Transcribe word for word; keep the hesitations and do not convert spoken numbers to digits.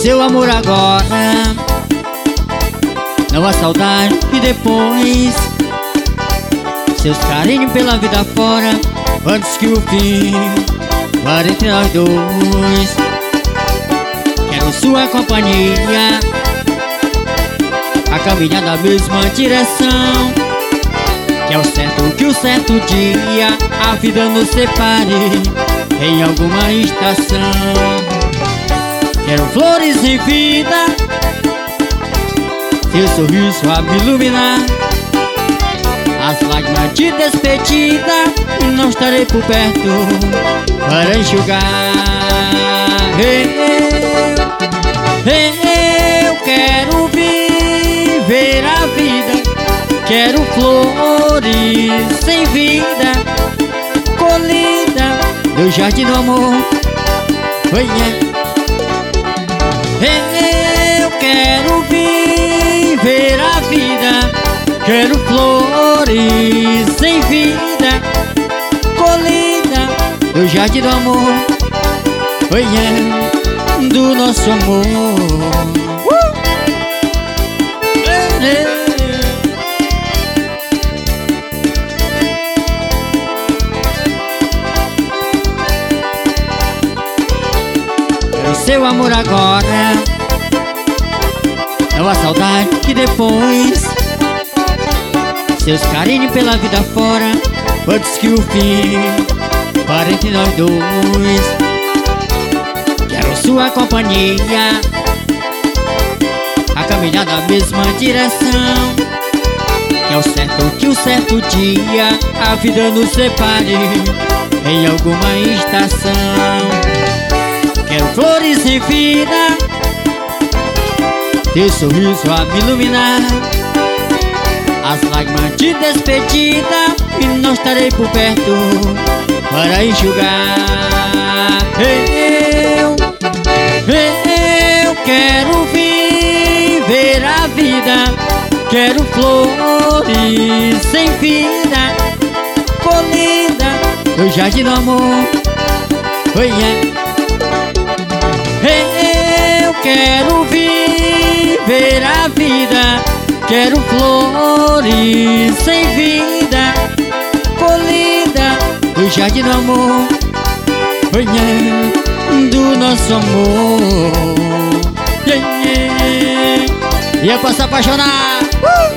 seu amor agora, não há saudade e depois seus carinhos pela vida fora, antes que o fim vá entre nós dois. Quero sua companhia, a caminhar na mesma direção, que é o certo que o certo dia a vida nos separe em alguma estação. Quero flores em vida, seu sorriso a me iluminar, as lágrimas de despedida, e não estarei por perto para enxugar. Eu, eu quero viver a vida, quero flores sem vida, colhida do jardim do amor. Oh, yeah. Eu quero viver a vida, quero flores sem vida, colhida do jardim do amor. Oh, yeah. Do nosso amor. uh! é, é. Quero seu amor agora, não há saudade que depois seus carinhos pela vida fora, antes que o fim pare entre nós dois. Quero sua companhia, a caminhar na mesma direção, que é o certo que o certo dia a vida nos separe em alguma estação. Quero flores em vida, teu sorriso a me iluminar, as lágrimas de despedida, e não estarei por perto para enxugar. Eu, eu quero viver a vida, quero flores sem vida, colhida do jardim do amor. Oh, yeah. Eu quero viver a vida, quero flores sem vida, colhida do jardim do amor. Oh, yeah. Do nosso amor. Yeah, yeah. E é pra se apaixonar. uh!